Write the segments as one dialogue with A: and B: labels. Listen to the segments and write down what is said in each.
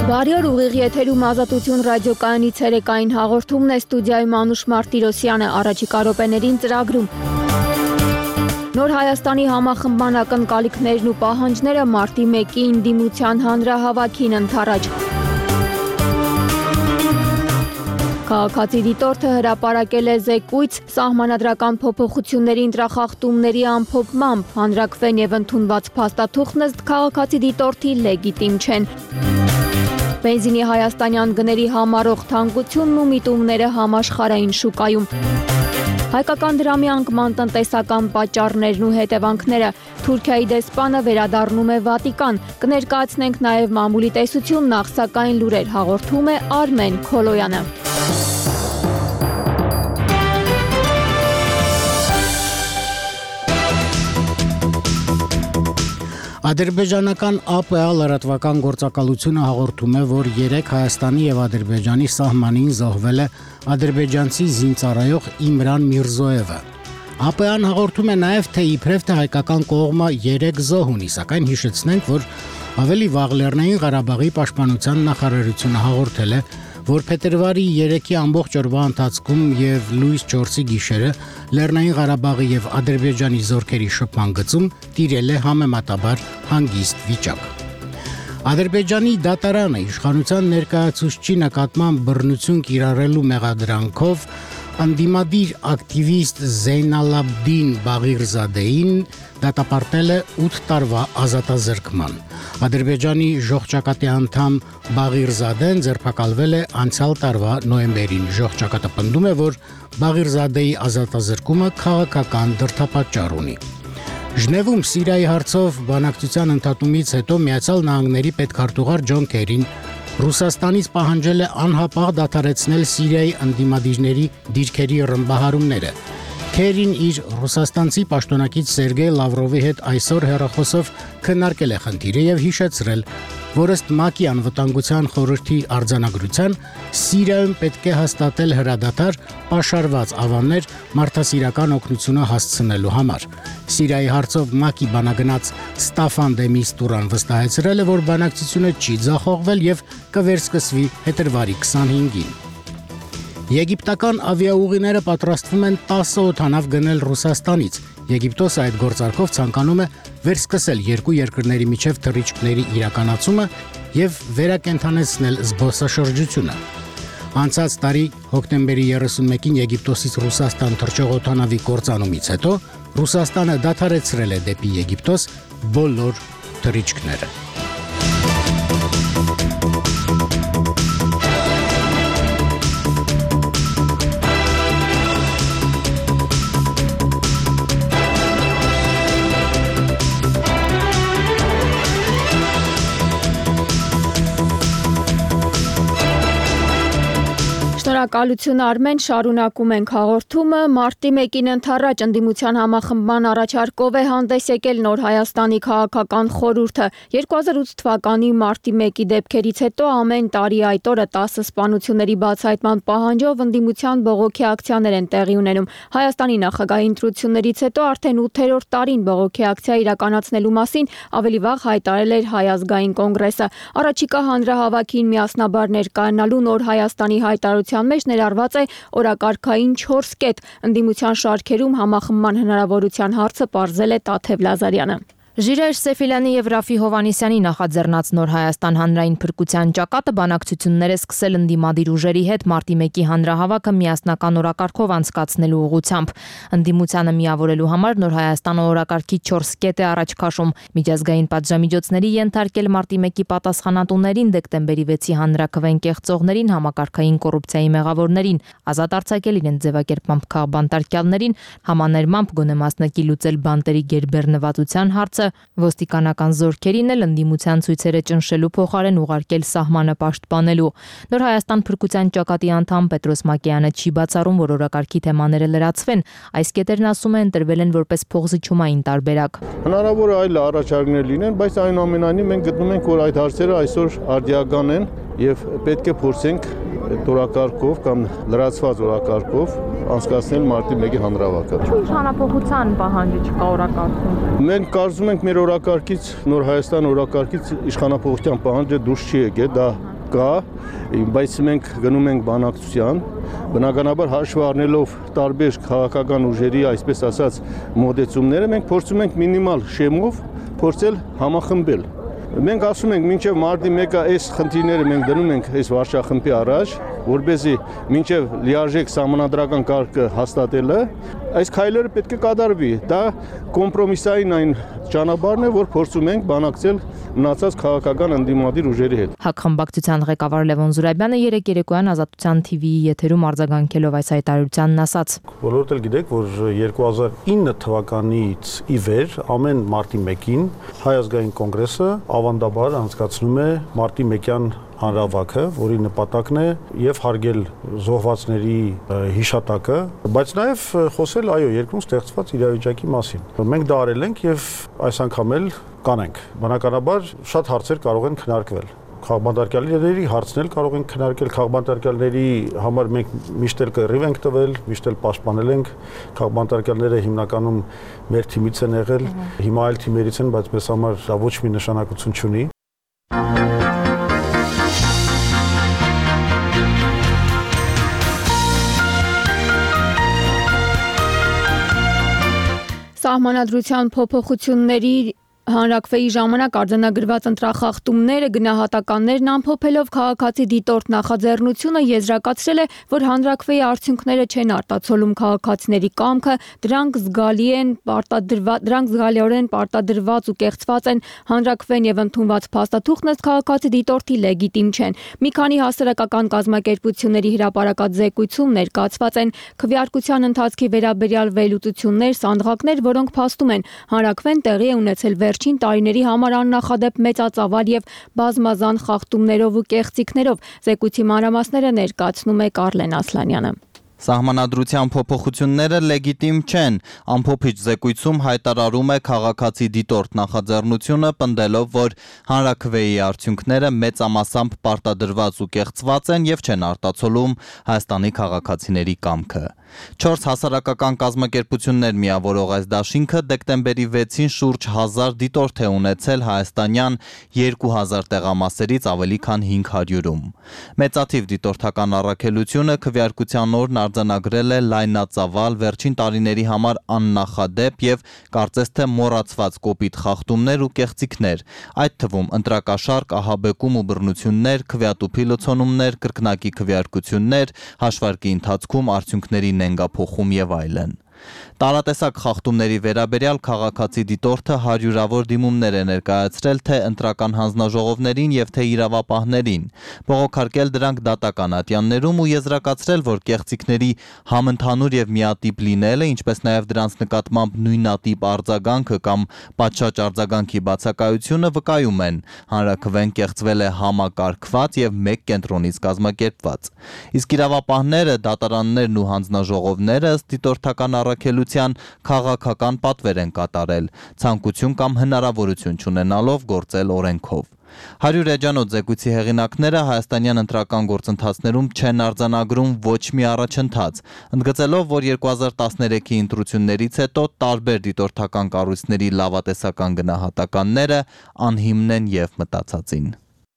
A: Բարյար ուղիղ եթերում Ազատություն ռադիոկայանի ցերեկային հաղորդումն է, ստուդիայում Անուշ Մարտիրոսյանը, առաջիկա րոպեներին ծրագրում։ Նոր Հայաստանի համախմբման ակնկալիքներն ու պահանջները մարտի 1-ի ընդդիմության հանրահավաքին ընդառաջ։ Քաղաքացի դիտորդը հրապարակել է զեկույց սահմանադրական փոփոխությունների ընտրախախտումների ամփոփմամբ, հանրակրվեն եւ ընդունված փաստաթուղթն ըստ քաղաքացի դիտորդի լեգիտիմ չեն։ Բենզինի հայաստանյան գների համառող թանկությունն ու միտումները համաշխարհային շուկայում։ Հայկական դրամի անկման տնտեսական պատճառներն ու հետևանքները։ Թուրքիայի դեսպանը վերադառնում է Վատիկան։ Կներկայացնենք նաև մամուլի տեսություն, նախ սակայն լուրեր հաղորդում է Արմեն Քոլոյանը։
B: Ադրբեջանական ԱՊԱ լրատվական գործակալությունը հաղորդում է, որ 3 Հայաստանի եւ Ադրբեջանի սահմանին զոհվել է ադրբեջանցի զինծառայող Իմրան Միրզոևը։ ԱՊԱ-ն հաղորդում է նաեւ, թե իբրև թե հայկական կողմը 3 զոհ ունի, սակայն հիշեցնենք, որ ավելի վաղ Լեռնային Ղարաբաղի պաշտպանության նախարարությունը հաղորդել է, որ փետրվարի 3-ի ամբողջ օրվա ընթացքում եւ լույս 4-ի գիշերը Լեռնային Ղարաբաղի եւ Ադրբեջանի զորքերի շփման գծում տիրել է համեմատաբար հանգիստ վիճակ։ Ադրբեջանի դատարանը իշխանության ներկայացուցչի նկատմամբ բռնություն կիրառելու մեղադրանքով անդիմադիր ակտիվիստ Զեյնալաբդին Բաղիրզադեին դատապարտել է 8 տարվա ազատազրկման։ Ադրբեջանի ժողջակատի անդամ Բաղիրզադեն ձերբակալվել է անցյալ տարվա նոյեմբերին։ Ժողջակատը պնդում է, որ Բաղիրզադեի ազատազրկումը քաղաքական դրդապատճառ ունի։ Ժնևում Սիրիայի հարցով բանակցության ընդհատումից հետո Միացյալ Նահանգների պետքարտուղար Ջոն Քերին Ռուսաստանից պահանջել է անհապաղ դադարեցնել Սիրիայի ընդդիմադիրների դիրքերի ռմբահարումները։ Քերին իր ռուսաստանցի պաշտոնակից Սերգեյ Լավրովի հետ այսօր հեռախոսով քննարկել է խնդիրը եւ հիշեցրել, որ ըստ ՄԱԿ-ի անվտանգության խորհրդի արձանագրության Սիրիայում պետք է հաստատել հրադադար պաշարված ավաններ մարդասիրական օգնությունը հասցնելու համար։ Սիրիայի հարցով ՄԱԿ-ի բանագնաց Ստաֆան դե Միստուրան վստահեցրել է, որ բանակցությունը չի ձախողվել եւ կվերսկսվի փետրվարի 25-ին։ Եգիպտական ավիաուղիները պատրաստվում են 10 օդանավ գնել Ռուսաստանից։ Եգիպտոսը այդ գործարքով ցանկանում է վերսկսել երկու երկրների միջև թռիչքների իրականացումը եւ վերակենդանացնել զբոսաշրջությունը։ Անցած տարի հոկտեմբերի 31-ին Եգիպտոսից Ռուսաստան թռչող օդանավի կործանումից հետո Ռուսաստանը դադարեցրել է դեպի Եգիպտոս բոլոր թռիչքները։
A: Շնորհակալություն Արմեն, շարունակում ենք հաղորդումը։ Մարտի 1-ին ընդառաջ ընդդիմության համախմբման առաջարկով է հանդես եկել Նոր Հայաստանի քաղաքական խորհուրդը։ 2008 թվականի մարտի 1-ի դեպքերից հետո ամեն տարի այդ օրը 10 սպանությունների բացահայտման պահանջով ընդդիմության բողոքի ակցիաներ են տեղի ունենում։ Հայաստանի նախագահի ընտրություններից հետո արդեն 8-րդ տարին բողոքի ակցիա իրականացնելու մասին ավելի վաղ հայտարարել էր Հայ ազգային կոնգրեսը։ Առաջիկա հանրահավաքին միասնաբար ներկայանալու Նոր Հայաստանի հայտարարության մեջ ներառված է օրակարգային 4 կետ։ Ընդդիմության շարքերում համախմբման հնարավորության հարցը պարզել է Տաթև Լազարյանը։
C: Ժիրայր Սեֆիլյանի եւ Ռաֆի Հովանիսյանի նախաձեռնած Նոր Հայաստան հանրային փրկության ճակատը բանակցություններ է սկսել ընդդիմադիր ուժերի հետ մարտի 1-ի հանրահավաքը միասնական օրակարգով անցկացնելու ուղղությամբ։ Ընդդիմությանը միավորելու համար Նոր Հայաստանը օրակարգի 4 կետ է առաջ քաշում։ Միջազգային պատժամիջոցների ենթարկել մարտի 1-ի պատասխանատուներին, դեկտեմբերի 6-ի հանրաքվեն կեղծողներին, համակարգային կոռուպցիայի մեղավորներին, ազատ արձակել իրենց ձևակերպմամբ քաղբանտարկյալներին, համաներմամբ գոնե մասնակի լուծել բանտերի գերբեռնվածության հարցը, ոստիկանական զորքերին էլ ընդդիմության ցույցերը ճնշելու փոխարեն ուղարկել սահմանը պաշտպանելու։ Նոր Հայաստան փրկության ճակատի անդամ Պետրոս Մակեյանը չի բացառում, որ օրակարգի թեմաները լրացվեն։ Այս կետերն ասում են ընտրվել են որպես փոխզիջումային տարբերակ։
D: Հնարավոր է այլ առաջարկներ լինեն, բայց այնուամենայնիվ մենք գտնում ենք, որ այդ հարցերը այսօր արդիական են եւ պետք է փորձենք այդ օրակարգով կամ լրացված օրակարգով անցկացնել մարտի 1-ի հանրահավաքը։
C: Ինչու իշխանապողության պահանջը չկա օրակարգում։
D: Մենք կարծում ենք մեր օրակարգից, Նոր Հայաստան օրակարգից իշխանապողության պահանջը դուրս չի եկել, դա կա, բայց մենք գնում ենք բանակցության, բնականաբար հաշվի առնելով տարբեր քաղաքական ուժերի, այսպես ասած, մոտեցումները, մենք փորձում ենք մինիմալ շեմով փորձել համախմբել։ Մենք ասում ենք, մինչև մարտի 1-ը այս խնդիրները մենք դնում ենք այս վարչախմբի առաջ, որպեսզի մինչև լիարժեք սահմանադրական կարգը հաստատելը, այս քայլերը պետք է կատարվի։ Դա կոմպրոմիսային այն ճանապարհն է, որ փորձում ենք բանակցել մնացած քաղաքական ընդդիմադիր ուժերի հետ։
C: Հակխմբակցության ղեկավար Լևոն Զուրաբյանը երեկ երեկոյան Ազատության TV-ի եթերում արձագանքելով այս հայտարարությանն ասաց.
E: Բոլորդ էլ գիտեք, որ 2009 թվականից ի վեր ամեն մարտի 1-ին Հայ ազգային կոնգրեսը ավանդաբար անցկացնում է մարտի 1-յան հանրավակը, որի նպատակն է եւ հարգել զոհվածների հիշատակը, բայց նաեւ խոսել երկրում ստեղծված իրավիճակի մասին։ Մենք դա արել ենք եւ այս անգամ էլ կանենք։ Բնականաբար շատ հարցեր կարող են քննարկվել։ Քաղբանտարկյալների հարցնել կարող ենք քննարկել, քաղբանտարկյալների համար մենք միշտ էլ կռիվ ենք տվել, միշտ էլ պաշտպանել ենք։ Քաղբանտարկյալները հիմնականում մեր թիմից են եղել, հիմա այլ թիմերից են, բայց մեզ համար դա ոչ մի նշանակություն չունի։
A: Սահմանադրության փոփոխությունների Հանրաքվեի ժամանակ արձանագրված ընտրախախտումները, գնահատականներն ամփոփելով քաղաքացի դիտորդ նախաձեռնությունը եզրակացրել է, որ հանրաքվեի արդյունքները չեն արտացոլում քաղաքացիների կամքը, դրանք զգալիորեն պարտադրված ու կեղծված են, հանրաքվեն եւ ընդունված փաստաթուղթն ըստ քաղաքացի դիտորդի լեգիտիմ չեն։ Մի քանի հասարակական կազմակերպությունների հրապարակած զեկույցում ներկայացված են քվեարկության ընթացքի վերաբերյալ վերլուծություններ, սանդղակներ, որոնք փաստում են, հանրաքվեն տեղի է ունեցել վերջին տարիների համար աննախադեպ մեծածավալ եւ բազմազան խախտումներով ու կեղծիքներով։ Զեկույցի մանրամասները ներկայացնում է Կարլեն Ասլանյանը։
F: Սահմանադրության փոփոխությունները լեգիտիմ չեն, ամփոփիչ զեկույցում հայտարարում է քաղաքացի դիտորդ նախաձեռնությունը, պնդելով, որ հանրաքվեի արդյունքները մեծամասամբ պարտադրված ու կեղծված են եւ չեն արտացոլում Հայաստանի քաղաքացիների կամքը։ 4 հասարակական կազմակերպություններ միավորող այս դաշինքը դեկտեմբերի 6-ին շուրջ 1000 դիտորդ է ունեցել հայաստանյան 2000 տեղամասերից ավելի քան 500-ում։ Մեծաթիվ դիտորդական առաքելությունը քվեարկության օրն արձանագրել է լայնածավալ, վերջին տարիների համար աննախադեպ եւ կարծես թե մոռացված կոպիտ խախտումներ ու կեղծիքներ, այդ թվում ընտրակաշառք, ահաբեկում ու բռնություններ, քվեատուփի լցոնումներ, կրկնակի քվեարկություններ, հաշվարկի ընթացքում արդյունքների նենգափոխում եւ այլն։ Տարատեսակ խախտումների վերաբերյալ քաղաքացի դիտորդը հարյուրավոր դիմումներ է ներկայացրել թե ընտրական հանձնաժողովներին եւ թե իրավապահներին, բողոքարկել դրանք դատական ատյաններում ու եզրակացրել, որ կեղծիքների համընդհանուր եւ միատիպ լինելը, ինչպես նաեւ դրանց նկատմամբ նույնատիպ արձագանքը կամ պատշաճ արձագանքի բացակայությունը վկայում են, հանրաքվեն կեղծվել է համակարգված եւ մեկ կենտրոնից կազմակերպված։ Իսկ իրավապահները, դատարաններն ու հանձնաժողովները ըստ դիտորդական առաքելության քաղաքական պատվեր են կատարել, ցանկություն կամ հնարավորություն չունենալով գործել օրենքով։ 100 էջանոց զեկույցի հեղինակները հայաստանյան ընտրական գործընթացներում չեն արձանագրում ոչ մի առաջընթաց, ընդգծելով, որ 2013-ի ընտրություններից հետո տարբեր դիտորդական կառույցների լավատեսական գնահատականները անհիմն են եւ մտածածին։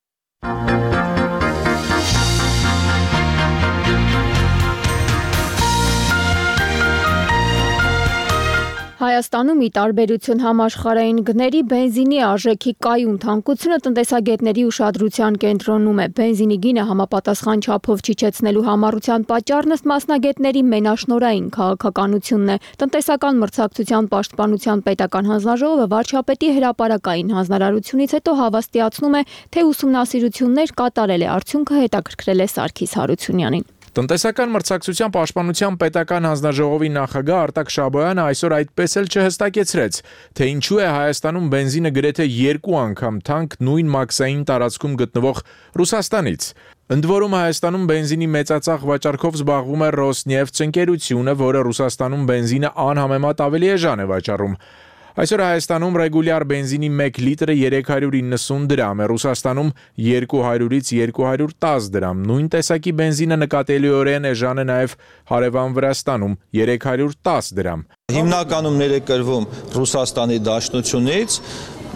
A: Հայաստանում ի տարբերություն համաշխարհային գների բենզինի արժեքի կայուն թանկությունը տնտեսագետների ուշադրության կենտրոնում է։ Բենզինի գինը համապատասխան չափով չիջեցնելու համառության պատճառն ըստ մասնագետների մենաշնորհային քաղաքականությունն է։ Տնտեսական մրցակցության պաշտպանության պետական հանձնաժողովը վարչապետի հրապարակային հանձնարարությունից հետո հավաստիացնում է, թե ուսումնասիրություններ կատարել է, արդյունքը հետաքրքրել է Սարգիս Հարությունյանին։
G: Տնտեսական մրցակցության պաշտպանության պետական հանձնաժողովի նախագահ Արտակ Շաբոյանը այսօր այդպես էլ չհստակեցրեց, թե ինչու է Հայաստանում բենզինը գրեթե 2 անգամ թանկ նույն մաքսային տարածքում գտնվող Ռուսաստանից։ Ընդ որում Հայաստանում բենզինի մեծածախ վաճառքով զբաղվում է Ռոսնեֆթ ընկերությունը, որը Ռուսաստանում բենզինը անհամեմատ ավելի էժան է վաճառում։ Այսօր Հայաստանում ռեգուլյար բենզինի 1 լիտրը 390 դրամ է, Ռուսաստանում 200-ից 210 դրամ։ Նույն տեսակի բենզինը նկատելիորեն էժան է նաև հարևան Վրաստանում 310 դրամ։
H: Հիմնականում ներկրվում Ռուսաստանի Դաշնությունից,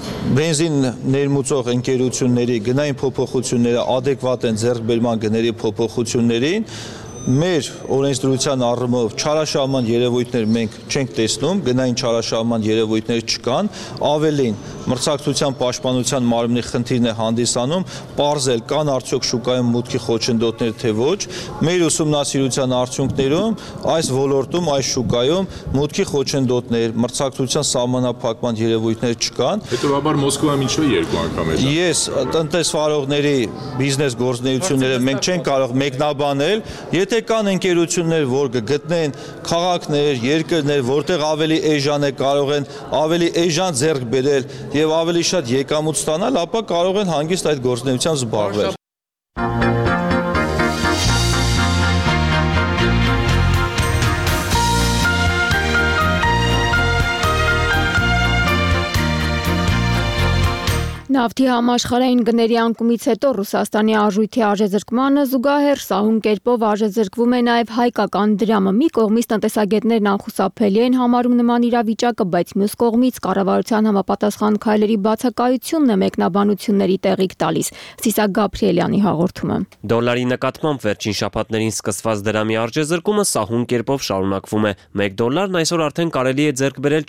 H: բենզին ներմուծող ընկերությունների գնային փոփոխությունները adekvat են ձեռքբերման գների փոփոխություններին մեր օրենսդրության առումով չարաշահման երևույթներ մենք չենք տեսնում, գնային չարաշահման երևույթներ չկան, ավելին մրցակցության պաշտպանության մարմնի խնդիրն է հանդիսանում, պարզել կան արդյոք շուկայում մուտքի խոչընդոտներ թե ոչ, մեր ուսումնասիրության արդյունքներում այս ոլորտում, այս շուկայում մուտքի խոչընդոտներ, մրցակցության սահմանափակման երևույթներ չկան։
G: Հետևաբար Մոսկվայում ինչու երկու անգամ է։
H: Ես տնտեսվարողների բիզնես գործունեությունները մենք չենք կարող մեկնաբանել, Եթե կան ընկերություններ, որ կգտնեն քաղաքներ, երկրներ, որտեղ ավելի էժան է, կարող են ավելի էժան ձեռք բերել եւ ավելի շատ եկամուտ ստանալ, ապա կարող են հանգիստ այդ գործունեությամբ զբաղվել։
A: Նավթի համաշխարհային գների անկումից հետո Ռուսաստանի արժույթի արժեզրկմանը զուգահեռ սահուն կերպով արժեզրկվում է նաև հայկական դրամը։ Մի կողմից տնտեսագետներն անխուսափելի են համարում նման իրավիճակը, բայց մյուս կողմից կառավարության համապատասխան քայլերի բացակայությունն է մեկնաբանությունների տեղիք տալիս։ Սիսակ Գաբրիելյանի հաղորդումը։
I: Դոլարի նկատմամբ վերջին շաբաթներին սկսված դրամի արժեզրկումը սահուն կերպով շարունակվում է։ 1 դոլարն այսօր արդեն կարելի է ձեռք բերել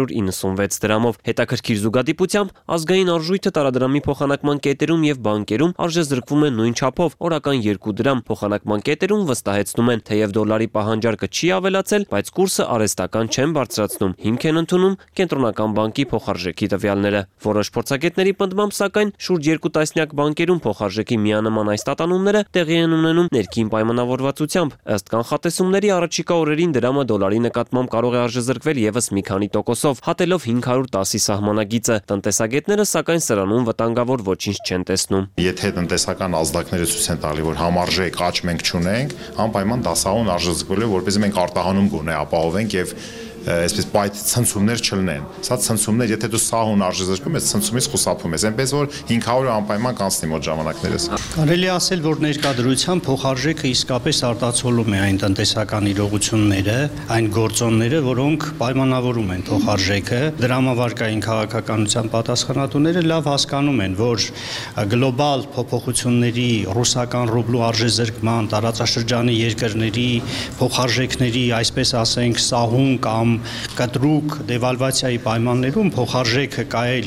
I: 496 դրամով։ Հետաքրքիր զուգադիպությամբ ազգային արժույթը տարադրամի փոխանակման կետերում եւ բանկերում արժեզրկվում է նույն չափով, օրական 2 դրամ փոխանակման կետերում վստահեցնում են, թեև դոլարի պահանջարկը չի ավելացել, բայց կուրսը արհեստական չեն բարձրացնում, հիմք են ընդունում կենտրոնական բանկի փոխարժեքի տվյալները։ Որոշ փորձագետների պնդմամբ, սակայն, շուրջ 2 տասնյակ բանկերում փոխարժեքի միանման այս տատանումները տեղի են ունենում ներքին պայմանավորվածությամբ։ Ըստ կանխատեսումների առաջիկա օրերին դրամը դոլարի նկատմամբ կարող է արժեզրկվել եւս մի քանի տոկոսով, հատելով 510-ի սահմանագիծը։ Տնտեսագետները սակայն սրանում վտանգավոր ոչինչ չեն տեսնում։
J: Եթե տնտեսական ազդակները ցույց են տալի, որ համարժեք աճ մենք չունենք, անպայման դասահուն արժեզրկվել է, որպեսզի մենք արտահանում գոնե ապահովենք եւ այսպես պայթ ցնցումներ չլինեն։ Սա ցնցումներ, եթե դու սահուն արժեզրկում ես, ցնցումից խուսափում ես, այնպես որ 500-ը անպայման կանցնի մոտ ժամանակներս։
K: Կարելի է ասել, որ ներկայդրությամբ փոխարժեքը իսկապես արտացոլում է այն տնտեսական իրողությունները, այն գործոնները, որոնք պայմանավորում են փոխարժեքը։ Դրամավարկային քաղաքականության պատասխանատուները լավ հասկանում են, որ գլոբալ փոփոխությունների, ռուսական ռուբլու արժեզրկման, տարածաշրջանի երկրների փոխարժեքների, այսպես ասենք, սահուն կամ կտրուկ դեվալվացիայի պայմաններում փոխարժեքը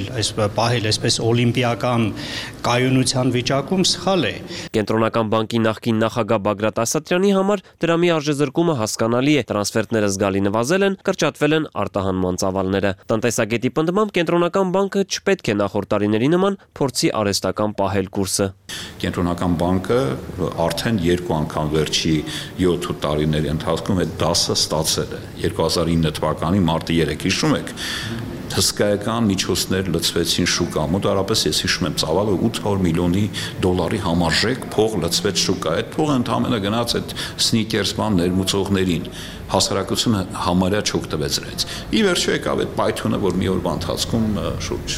K: պահել այսպես օլիմպիական կայունության վիճակում սխալ է։
I: Կենտրոնական բանկի նախկին նախագահ Բագրատ Ասատրյանի համար դրամի արժեզրկումը հասկանալի է, տրանսֆերտները զգալի նվազել են, կրճատվել են արտահանման ծավալները։ Տնտեսագետի պնդմամբ կենտրոնական բանկը չպետք է նախորդ տարիների նման փորձի արհեստական պահել կուրսը։
L: Կենտրոնական բանկը արդեն 2 անգամ վերջի 7 տարիների ընթացքում այդ դասը ստացել է։ 2009 թվականի մարտի 3, հիշում եք, հսկայական միջոցներ լցվեցին շուկա, մոտարապես ես հիշում եմ ծավալը 800 միլիոնի դոլարի համարժեք փող լցվեց շուկա, այդ փողը ընդհանրապես գնաց այդ սնիկերսման ներմուծողներին, հասարակությունը համարյա չօգտվեց դրանից։ Ի վերջո եկավ այդ պայթյունը, որ մի օրվա ընթացքում շուրջ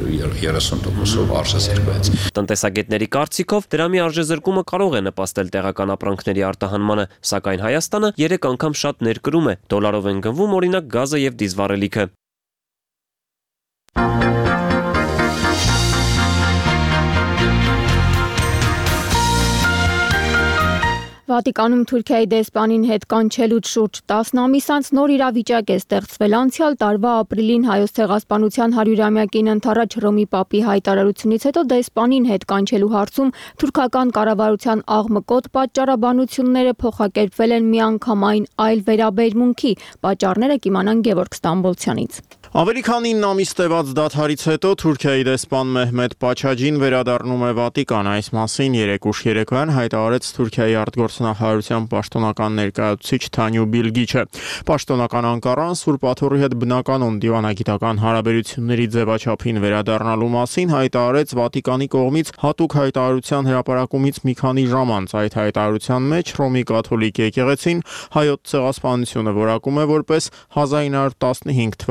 L: 30%-ով արժեզրկվեց։
I: Տնտեսագետների կարծիքով դրամի արժեզրկումը կարող է նպաստել տեղական ապրանքների արտահանմանը, սակայն Հայաստանը 3 անգամ շատ ներկրում է, դոլարով են գնվում օրինակ գազը եւ դիզվառելիքը։
A: Վատիկանում Թուրքիայի դեսպանին հետ կանչելուց շուրջ 10 ամիս անց նոր իրավիճակ է ստեղծվել։ Անցյալ տարվա ապրիլին Հայոց ցեղասպանության 100-ամյակին ընթരാճ Հռոմի Պապի հայտարարությունից հետո դեսպանին հետ կանչելու հարցում թուրքական կառավարության աղմկոտ պատճառաբանությունները փոխակերպվել են միանգամայն այլ վերաբերմունքի։ Պատճառները կիմանան Գևորգ Ստամբոլցյանից։
M: Ավելի քան 9 ամիս տևած դադարից հետո Թուրքիայի դեսպան Մեհմեդ Պաչաջին վերադառնում է Վատիկան։ Այս մասին երեկուշ երեկոյան հայտարարեց Թուրքիայի արտգործնախարարության պաշտոնական ներկայացուցիչ Թանյու Բիլգիչը։ Պաշտոնական Անկարան Սուրբ Աթոռի հետ բնականon դիվանագիտական հարաբերությունների ձևաչափին վերադառնալու մասին հայտարարեց Վատիկանի կողմից հատուկ հայտարարության հրապարակումից մի քանի ժամ անց։ Այդ հայտարարության մեջ Հռոմի կաթոլիկ եկեղեցին հայոց ցեղասպանությունը որակում է որպես 1915 թվականի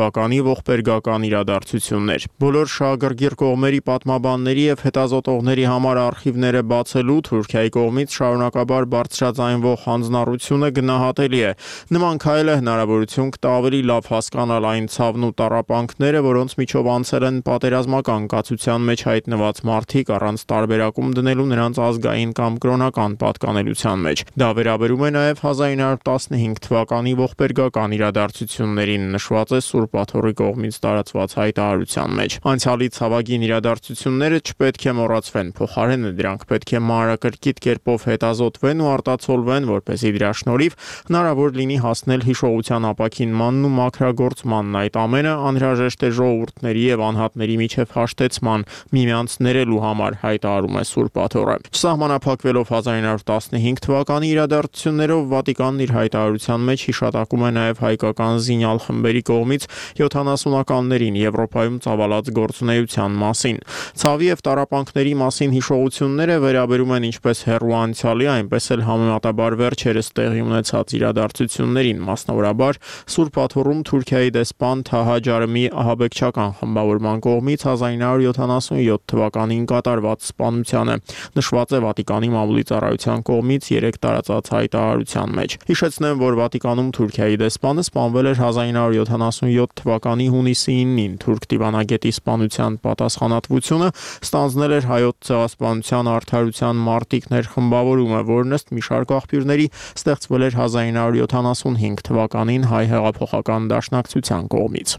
M: ողբերգական իրադարձություններ։ Բոլոր շահագրգիռ կողմերի պատմաբանների եւ հետազոտողների համար արխիվները բացելու Թուրքիայի կողմից շարունակաբար բարձրաձայնվող հանձնառությունը գնահատելի է։ Նման քայլը հնարավորություն կտա ավելի լավ հասկանալ այն ցավն ու տառապանքները, որոնց միջով անցել են պատերազմական կացության մեջ հայտնված մարդիկ առանց տարբերակում դնելու նրանց ազգային կամ կրոնական պատկանելության մեջ։ Դա վերաբերում է նաև 1915 թվականի ողբերգական իրադարձություններին, նշված է Սուրբ Աթոռի կողմից տարածված հայտարարության մեջ։ Անցյալի ցավագին իրադարձությունները չպետք է մոռացվեն, փոխարենը դրանք պետք է մանրակրկիտ կերպով հետազոտվեն ու արտացոլվեն, որպեսզի դրա շնորհիվ հնարավոր լինի հասնել հիշողության ապաքինմանն ու մաքրագործմանն։ Այդ ամենը անհրաժեշտ է ժողովուրդների եւ անհատների միջև հաշտեցման, միմյանց ներելու համար, հայտարարում է Սուրբ Աթոռը։ Չսահմանափակվելով 1915 թվականի իրադարձություններով, Վատիկանն իր հայտարարության մեջ հիշատակում է նաև հայկական զինյալ խմբերի կողմից 70-ականներին Եվրոպայում ծավալած գործունեության մասին։ Ցավի եւ տառապանքների մասին հիշողությունները վերաբերում են ինչպես հեռու անցյալի, այնպես էլ համեմատաբար վերջերս տեղի ունեցած իրադարձություններին, մասնավորաբար Սուրբ Աթոռում Թուրքիայի դեսպան Թահա Ջարեմի ահաբեկչական խմբավորման կողմից 1977 թվականին կատարված սպանությանը, նշված է Վատիկանի մամուլի ծառայության կողմից 3 տարածած հայտարարության մեջ։ Հիշեցնեմ, որ Վատիկանում Թուրքիայի դեսպանը սպանվել էր 1977 թվականի հունիսի 9-ին։ Թուրք դիվանագետի սպանության պատասխանատվությունը ստանձնել էր Հայոց ցեղասպանության արդարության մարտիկներ խմբավորումը, որն ըստ մի շարք աղբյուրների ստեղծվել էր 1975 թվականին Հայ հեղափոխական դաշնակցության կողմից։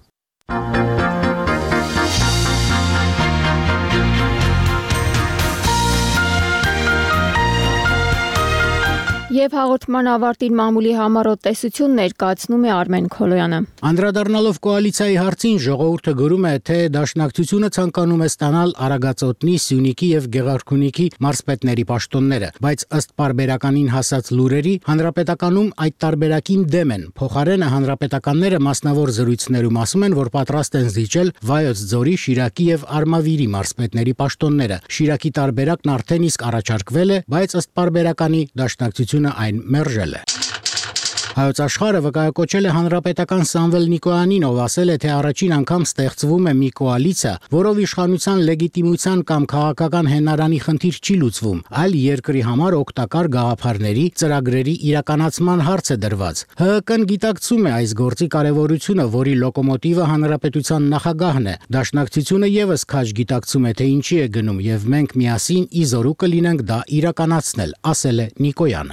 A: Եվ հաղորդման ավարտին մամուլի համառոտ տեսություն ներկայացնում է Արմեն Քոլոյանը։
B: Անդրադառնալով կոալիցիայի հարցին ժողովուրդը գրում է, թե Դաշնակցությունը ցանկանում է ստանալ Արագածոտնի, Սյունիքի եւ Գեղարքունիքի մարզպետների պաշտոնները, բայց ըստ պարբերականին հասած լուրերի հանրապետականում այդ տարբերակին դեմ են։ Փոխարենը հանրապետականները մասնավոր զրույցներում ասում են, որ պատրաստ են զիջել Վայոց ձորի, Շիրակի եւ Արմավիրի մարզպետների պաշտոնները։ Շիրակի տարբերակն արդեն իսկ առաջարկվել է, բայց ըստ պարբերականի Դաշնակցությունը այն մերժել է։ Հայոց աշխարհը վկայակոչել է հանրապետական Սամվել Նիկոյանին, ով ասել է, թե առաջին անգամ ստեղծվում է մի կոալիցիա, որով իշխանության լեգիտիմության կամ քաղաքական հենարանի խնդիր չի լուծվում, այլ երկրի համար օգտակար գաղափարների, ծրագրերի իրականացման հարց է դրված։ ՀՀԿ-ն գիտակցում է այս գործի կարևորությունը, որի լոկոմոտիվը հանրապետության նախագահն է։ Դաշնակցությունը եւս քաջ գիտակցում է, թե ինչի է գնում, եւ մենք միասին իզորու կլինենք դա իրականացնել, ասել է Նիկոյանը։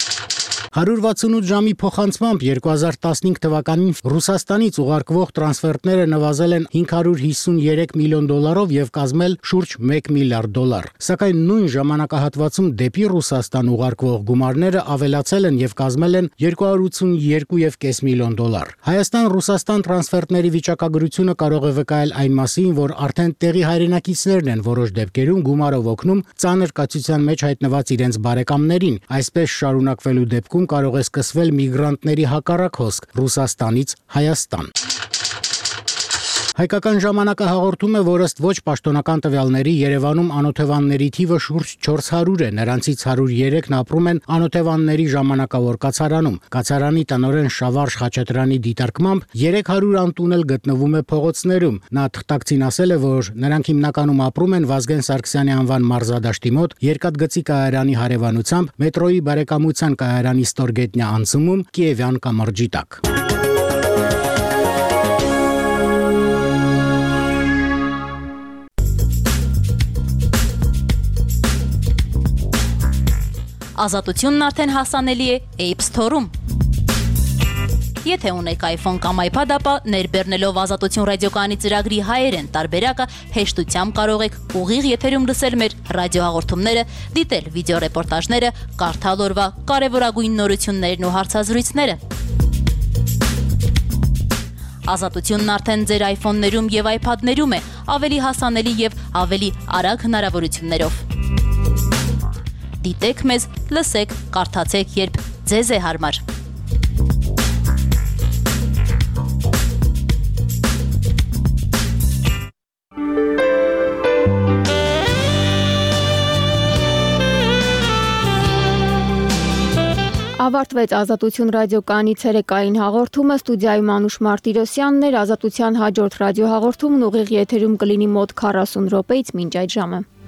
B: 168 ժամի փոխանցմամբ 2015 թվականին Ռուսաստանից ուղարկվող տրանսֆերտները նվազել են $553 միլիոն եւ կազմել շուրջ $1 միլիարդ։ Սակայն նույն ժամանակահատվածում դեպի Ռուսաստան ուղարկվող գումարները ավելացել են եւ կազմել են $282.5 միլիոն։ Հայաստան-Ռուսաստան տրանսֆերտների վիճակագրությունը կարող է վկայել այն մասին, որ արդեն տեղի հայրենակիցներն են որոշ դեպքերում գումարով օգնում ծանր կացության մեջ հայտնված իրենց բարեկամներին, այսպես շարունակվելու դեպքում կարող է սկսվել միգրանտների հակառակ հոսք Ռուսաստանից Հայաստան։ Հայկական ժամանակը հաղորդում է, որ ըստ ոչ պաշտոնական տվյալների Երևանում անօթևանների թիվը շուրջ 400 է, նրանցից 103-ն ապրում են անօթևանների ժամանակավոր կացարանում։ Կացարանի տնօրեն Շավարժ Խաչատրյանի դիտարկմամբ 300 անտուն էլ գտնվում է փողոցներում։ Նա թղթակցին ասել է, որ նրանք հիմնականում ապրում են Վազգեն Սարգսյանի անվան մարզադաշտի մոտ, Երկաթգծի կայարանի հարևանությամբ, մետրոյի բարեկամության կայարանի ստորգետնյա անցումում, Կիևյան կամրջի տակ։
N: Ազատությունն արդեն հասանելի է App Store-ում։ Եթե ունեք iPhone կամ iPad, ապա ներբեռնելով Ազատություն ռադիոկայանի ծրագրի հայերեն տարբերակը հեշտությամբ կարող եք ուղիղ եթերում լսել մեր ռադիոհաղորդումները, դիտել վիդեոռեպորտաժները, կարդալ օրվա կարևորագույն նորություններն ու հարցազրույցները։ Ազատությունն արդեն ձեր iPhone-ներում եւ iPad-ներում է, ավելի հասանելի եւ ավելի արագ հնարավորություններով։ Դիտեք մեզ, լսեք, կարդացեք, երբ ձեզ է հարմար։
A: Ավարտվեց Ազատություն ռադիոկայանի ցերեկային հաղորդումը, ստուդիայում Անուշ Մարտիրոսյանն էր, Ազատության հաջորդ ռադիոհաղորդումն ուղիղ եթերում կլինի մոտ 40 րոպեից մինչ այդ ժամը։